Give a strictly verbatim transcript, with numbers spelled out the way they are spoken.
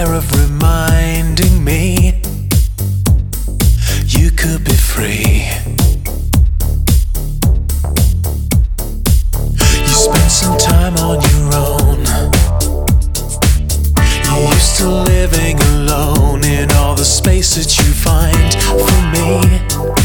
desire of reminding me you could be free. You spent some time on your own. You're used to living alone in all the space that you find for me.